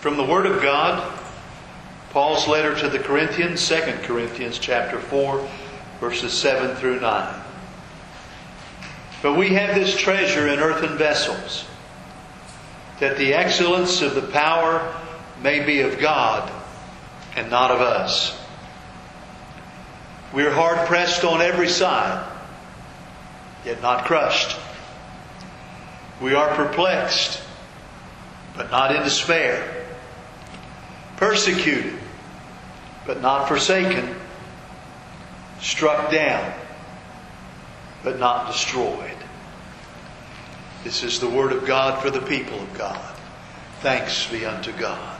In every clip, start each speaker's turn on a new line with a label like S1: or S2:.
S1: From the Word of God, Paul's letter to the Corinthians, 2 Corinthians chapter 4, verses 7 through 9. But we have this treasure in earthen vessels, that the excellence of the power may be of God and not of us. We are hard pressed on every side, yet not crushed. We are perplexed, but not in despair. Persecuted, but not forsaken. Struck down, but not destroyed. This is the Word of God for the people of God. Thanks be unto God.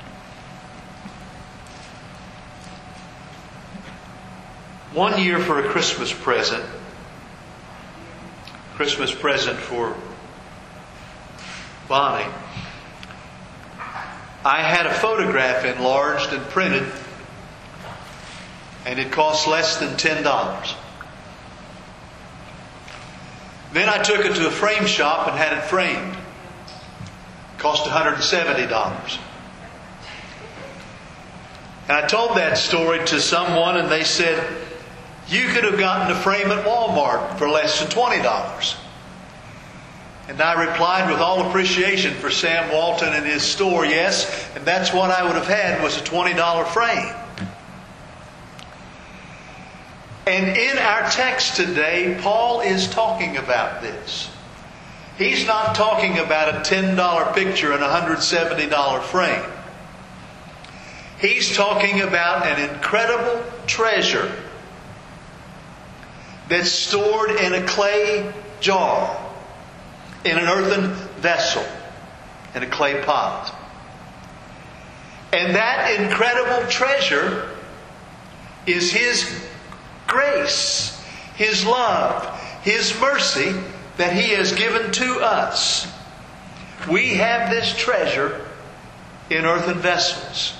S1: One year for a Christmas present for Bonnie, I had a photograph enlarged and printed, and it cost less than $10. Then I took it to a frame shop and had it framed. It cost $170. And I told that story to someone, and they said, "You could have gotten a frame at Walmart for less than $20. And I replied with all appreciation for Sam Walton and his store, yes, and that's what I would have had, was a $20 frame. And in our text today, Paul is talking about this. He's not talking about a $10 picture and a $170 frame. He's talking about an incredible treasure that's stored in a clay jar, in an earthen vessel, in a clay pot. And that incredible treasure is His grace, His love, His mercy that He has given to us. We have this treasure in earthen vessels.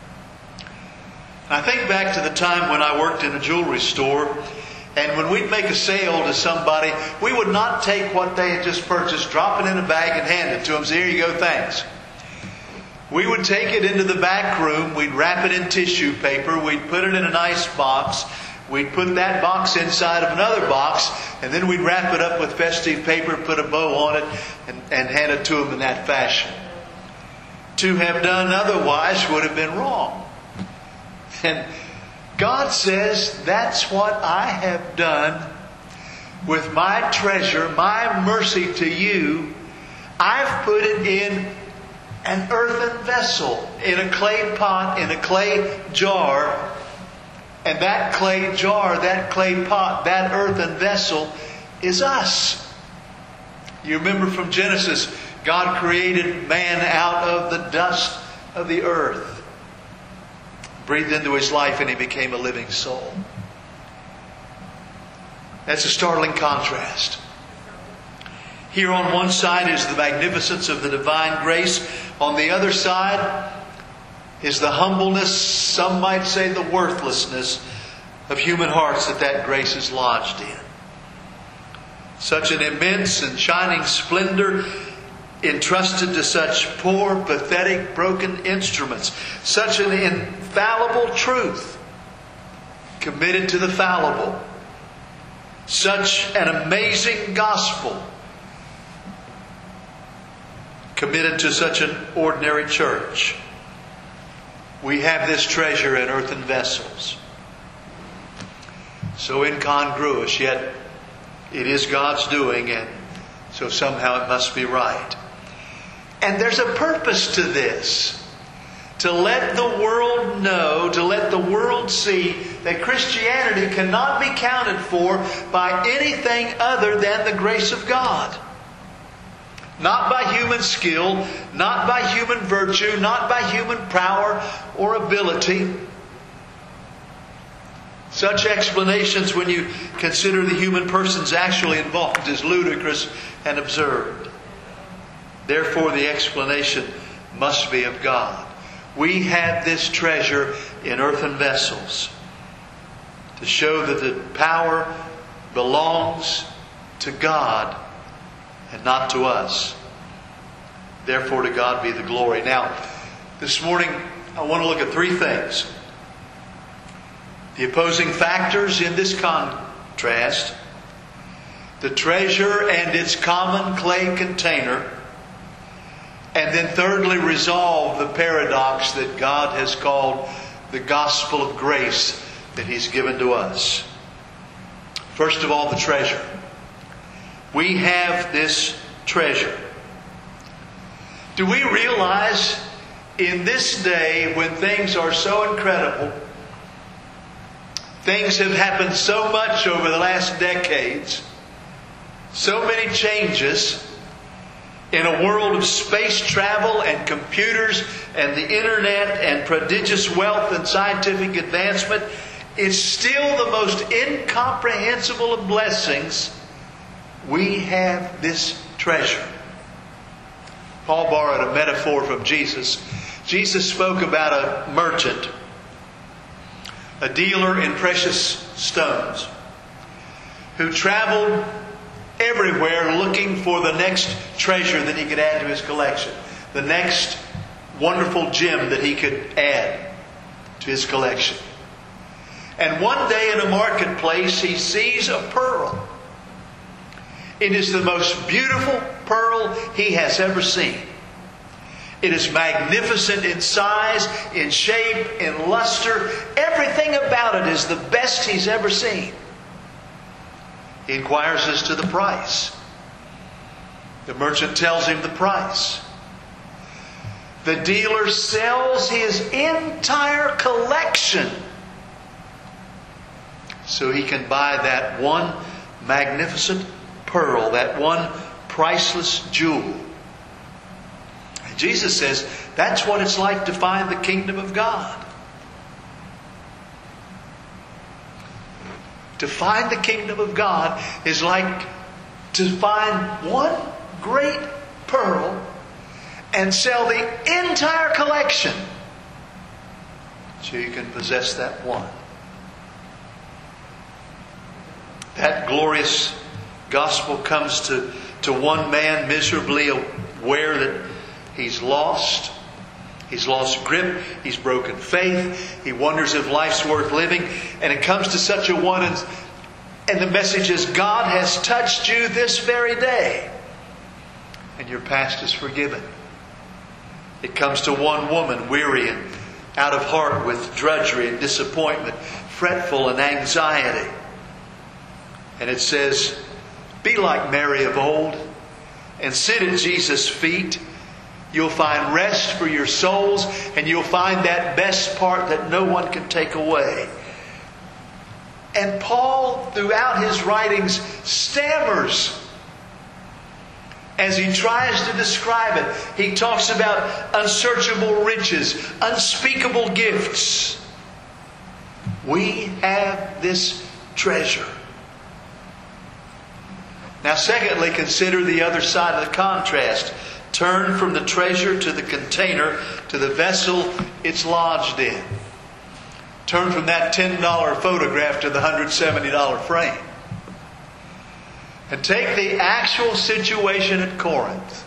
S1: I think back to the time when I worked in a jewelry store, and when we'd make a sale to somebody, we would not take what they had just purchased, drop it in a bag and hand it to them. Say, "Here you go, thanks." We would take it into the back room. We'd wrap it in tissue paper. We'd put it in a nice box. We'd put that box inside of another box. And then we'd wrap it up with festive paper, put a bow on it, and hand it to them in that fashion. To have done otherwise would have been wrong. And God says, that's what I have done with my treasure, my mercy to you. I've put it in an earthen vessel, in a clay pot, in a clay jar. And that clay jar, that clay pot, that earthen vessel is us. You remember from Genesis, God created man out of the dust of the earth. Breathed into his life and he became a living soul. That's a startling contrast. Here on one side is the magnificence of the divine grace. On the other side is the humbleness, some might say the worthlessness of human hearts that grace is lodged in. Such an immense and shining splendor entrusted to such poor, pathetic, broken instruments. Such an infallible truth committed to the fallible. Such an amazing gospel committed to such an ordinary church. We have this treasure in earthen vessels. So incongruous, yet it is God's doing, and so somehow it must be right. And there's a purpose to this. To let the world know, to let the world see that Christianity cannot be counted for by anything other than the grace of God. Not by human skill, not by human virtue, not by human power or ability. Such explanations, when you consider the human persons actually involved, is ludicrous and absurd. Therefore, the explanation must be of God. We have this treasure in earthen vessels to show that the power belongs to God and not to us. Therefore, to God be the glory. Now, This morning, I want to look at three things. The opposing factors in this contrast, the treasure and its common clay container, and then thirdly, resolve the paradox that God has called the gospel of grace that He's given to us. First of all, the treasure. We have this treasure. Do we realize in this day when things are so incredible, things have happened so much over the last decades, so many changes in a world of space travel and computers and the internet and prodigious wealth and scientific advancement, it's still the most incomprehensible of blessings. We have this treasure. Paul borrowed a metaphor from Jesus. Jesus spoke about a merchant, a dealer in precious stones, who traveled everywhere looking for the next treasure that he could add to his collection, the next wonderful gem that he could add to his collection. And one day in a marketplace, he sees a pearl. It is the most beautiful pearl he has ever seen. It is magnificent in size, in shape, in luster. Everything about it is the best he's ever seen. He inquires as to the price. The merchant tells him the price. The dealer sells his entire collection so he can buy that one magnificent pearl, that one priceless jewel. And Jesus says that's what it's like to find the kingdom of God. To find the kingdom of God is like to find one great pearl and sell the entire collection so you can possess that one. That glorious gospel comes to one man miserably aware that he's lost. He's lost grip. He's broken faith. He wonders if life's worth living. And it comes to such a one, and the message is, God has touched you this very day, and your past is forgiven. It comes to one woman, weary and out of heart with drudgery and disappointment, fretful and anxiety. And it says, be like Mary of old and sit at Jesus' feet. You'll find rest for your souls, and you'll find that best part that no one can take away. And Paul, throughout his writings, stammers as he tries to describe it. He talks about unsearchable riches, unspeakable gifts. We have this treasure. Now, secondly, consider the other side of the contrast. Turn from the treasure to the container to the vessel it's lodged in. Turn from that $10 photograph to the $170 frame. And take the actual situation at Corinth.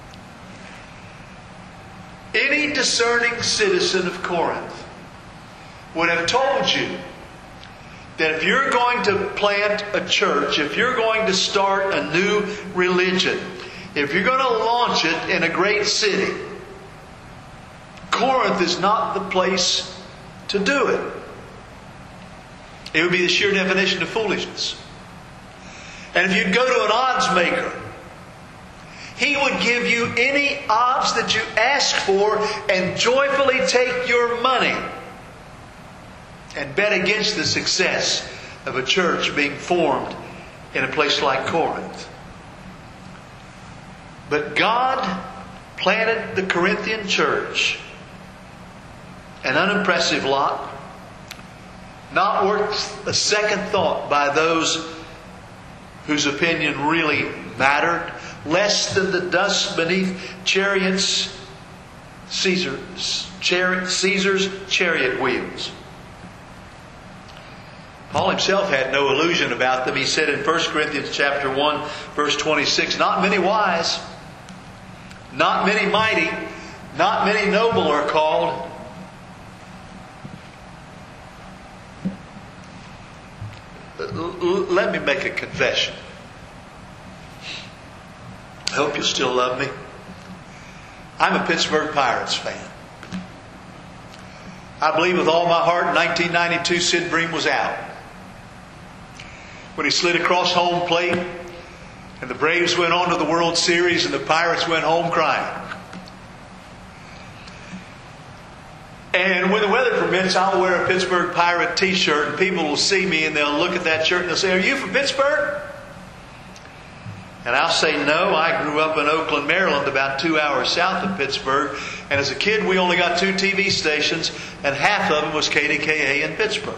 S1: Any discerning citizen of Corinth would have told you that if you're going to plant a church, if you're going to start a new religion, if you're going to launch it in a great city, Corinth is not the place to do it. It would be the sheer definition of foolishness. And if you'd go to an odds maker, he would give you any odds that you ask for and joyfully take your money and bet against the success of a church being formed in a place like Corinth. But God planted the Corinthian church, an unimpressive lot, not worth a second thought by those whose opinion really mattered, less than the dust beneath Caesar's chariot wheels. Paul himself had no illusion about them. He said in 1 Corinthians chapter 1, verse 26, not many wise, not many mighty, Not many noble are called. Let me make a confession. I hope you'll still love me. I'm a Pittsburgh Pirates fan. I believe with all my heart in 1992 Sid Bream was out. When he slid across home plate and the Braves went on to the World Series and the Pirates went home crying. And when the weather permits, I'll wear a Pittsburgh Pirate t-shirt and people will see me and they'll look at that shirt and they'll say, "Are you from Pittsburgh?" And I'll say, "No, I grew up in Oakland, Maryland, about 2 hours south of Pittsburgh. And as a kid, we only got 2 TV stations, and half of them was KDKA in Pittsburgh."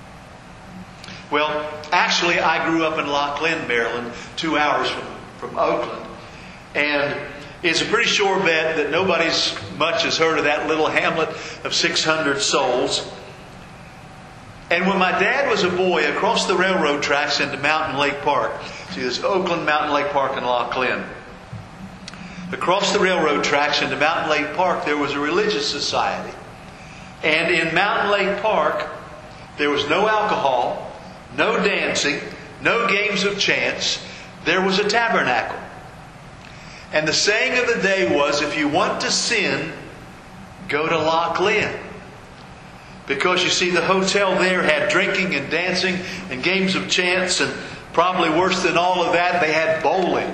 S1: Well, actually, I grew up in Loch Lynn, Maryland, 2 hours from Oakland. And it's a pretty sure bet that nobody's much has heard of that little hamlet of 600 souls. And when my dad was a boy, across the railroad tracks into Mountain Lake Park, see, there's Oakland, Mountain Lake Park, and Loch Lynn. Across the railroad tracks into Mountain Lake Park, there was a religious society. And in Mountain Lake Park, there was no alcohol, no dancing, no games of chance. There was a tabernacle. And the saying of the day was, if you want to sin, go to Loch Lynn. Because you see, the hotel there had drinking and dancing and games of chance, and probably worse than all of that, they had bowling.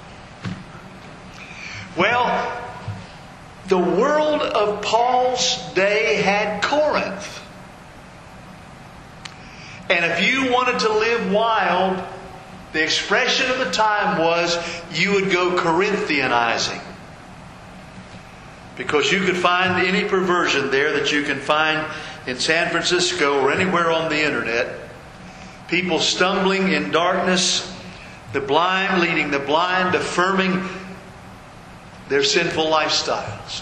S1: Well, the world of Paul's day had Corinth. And if you wanted to live wild, the expression of the time was you would go Corinthianizing. Because you could find any perversion there that you can find in San Francisco or anywhere on the internet. People stumbling in darkness, the blind leading the blind, affirming their sinful lifestyles.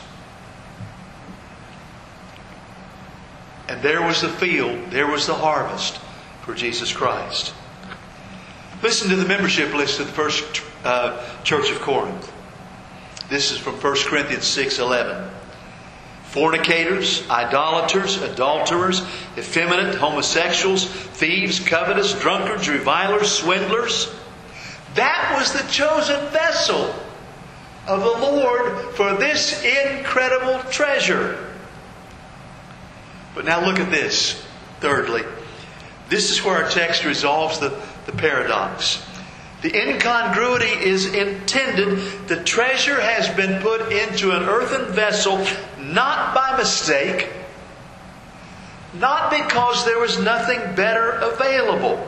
S1: And there was the field, there was the harvest for Jesus Christ. Listen to the membership list of the first church of Corinth. This is from 1 Corinthians 6:11. Fornicators, idolaters, adulterers, effeminate, homosexuals, thieves, covetous, drunkards, revilers, swindlers. That was the chosen vessel of the Lord for this incredible treasure. But now look at this. Thirdly, this is where our text resolves the paradox. The incongruity is intended. The treasure has been put into an earthen vessel, not by mistake, not because there was nothing better available.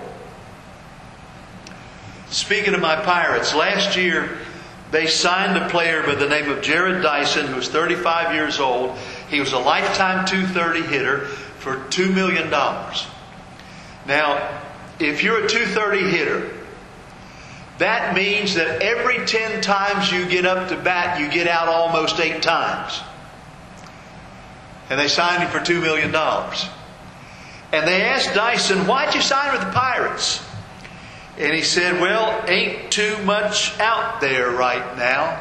S1: Speaking of my Pirates, last year they signed a player by the name of Jared Dyson, who was 35 years old. He was a lifetime .230 hitter for $2 million. Now, if you're a .230 hitter, that means that every 10 times you get up to bat, you get out almost 8 times. And they signed him for $2 million. And they asked Dyson, "Why'd you sign with the Pirates?" And he said, "Well, ain't too much out there right now."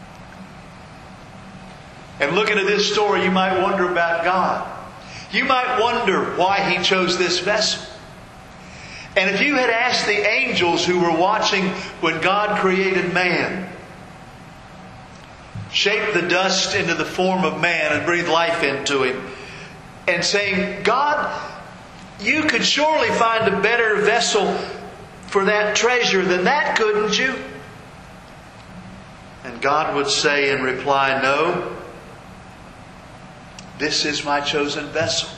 S1: And looking at this story, you might wonder about God. You might wonder why He chose this vessel. And if you had asked the angels who were watching when God created man, shaped the dust into the form of man and breathed life into him, and saying, "God, you could surely find a better vessel for that treasure than that, couldn't you?" And God would say in reply, "No, this is my chosen vessel."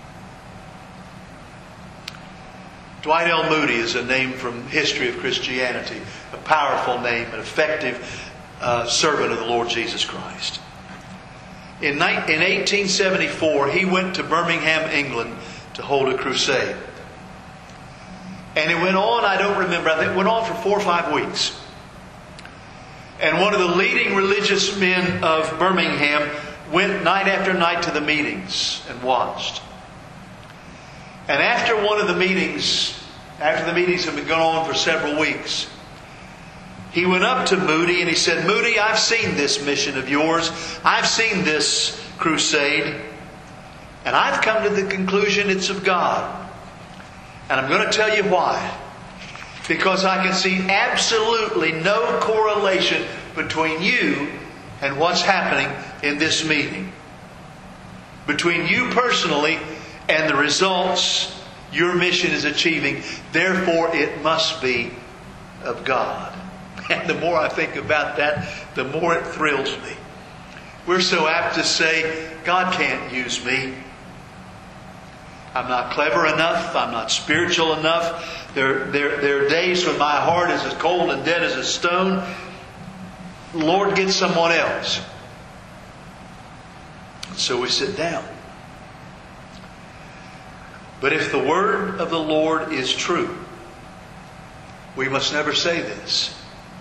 S1: Dwight L. Moody is a name from history of Christianity, a powerful name, an effective servant of the Lord Jesus Christ. In 1874, he went to Birmingham, England to hold a crusade. And it went on, I don't remember, I think it went on for 4 or 5 weeks. And one of the leading religious men of Birmingham went night after night to the meetings and watched. And after one of the meetings, after the meetings had been going on for several weeks, he went up to Moody and he said, Moody, I've seen this mission of yours. I've seen this crusade. And I've come to the conclusion it's of God. And I'm going to tell you why. Because I can see absolutely no correlation between you and what's happening in this meeting. Between you personally and the results your mission is achieving. Therefore, it must be of God. And the more I think about that, the more it thrills me. We're so apt to say, God can't use me. I'm not clever enough. I'm not spiritual enough. There are days when my heart is as cold and dead as a stone. Lord, get someone else. So we sit down. But if the word of the Lord is true, we must never say this.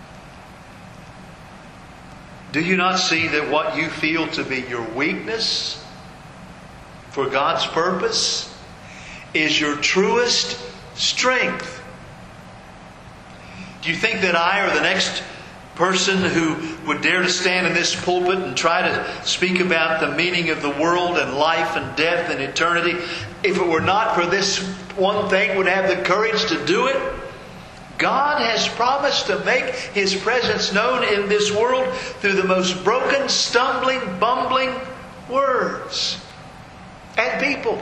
S1: Do you not see that what you feel to be your weakness for God's purpose is your truest strength? Do you think that I or the next person who would dare to stand in this pulpit and try to speak about the meaning of the world and life and death and eternity, if it were not for this one thing, would have the courage to do it? God has promised to make His presence known in this world through the most broken, stumbling, bumbling words and people.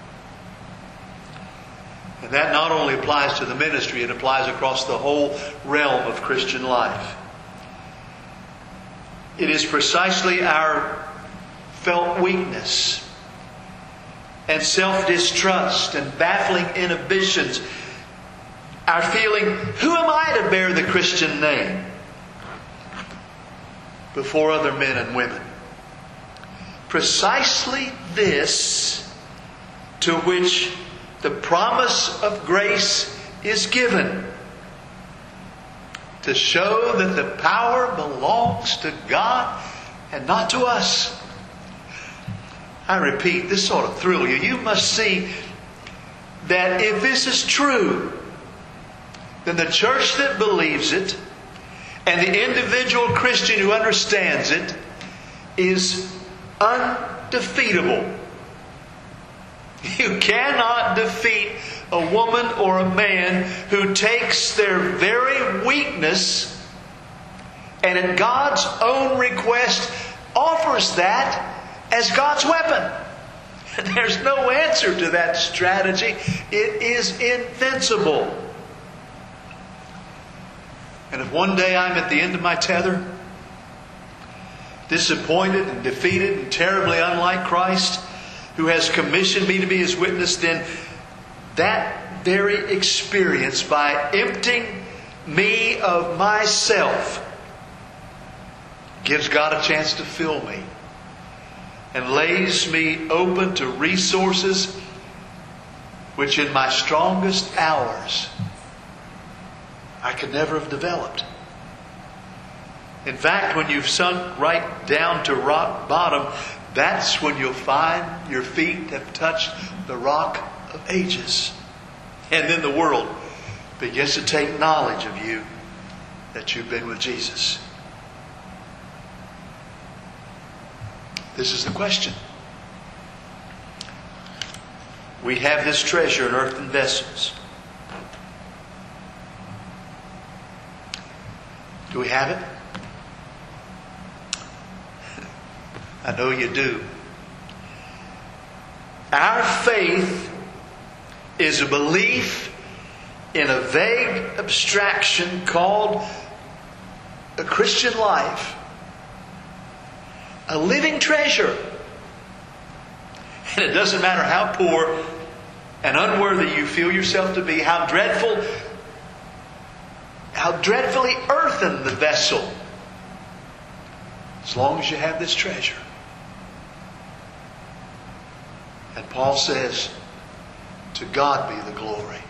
S1: And that not only applies to the ministry, it applies across the whole realm of Christian life. It is precisely our felt weakness and self-distrust and baffling inhibitions, our feeling, who am I to bear the Christian name before other men and women? Precisely this to which the promise of grace is given, to show that the power belongs to God and not to us. I repeat, this ought to thrill you. You must see that if this is true, then the church that believes it and the individual Christian who understands it is undefeatable. You cannot defeat a woman or a man who takes their very weakness and at God's own request offers that as God's weapon. There's no answer to that strategy. It is invincible. And if one day I'm at the end of my tether, disappointed and defeated and terribly unlike Christ, who has commissioned me to be His witness, then that very experience, by emptying me of myself, gives God a chance to fill me and lays me open to resources which in my strongest hours I could never have developed. In fact, when you've sunk right down to rock bottom, that's when you'll find your feet have touched the rock of ages. And then the world begins to take knowledge of you, that you've been with Jesus. This is the question. We have this treasure in earthen vessels. Do we have it? I know you do. Our faith is a belief in a vague abstraction called a Christian life. A living treasure. And it doesn't matter how poor and unworthy you feel yourself to be, how dreadfully earthen the vessel, as long as you have this treasure. And Paul says, to God be the glory.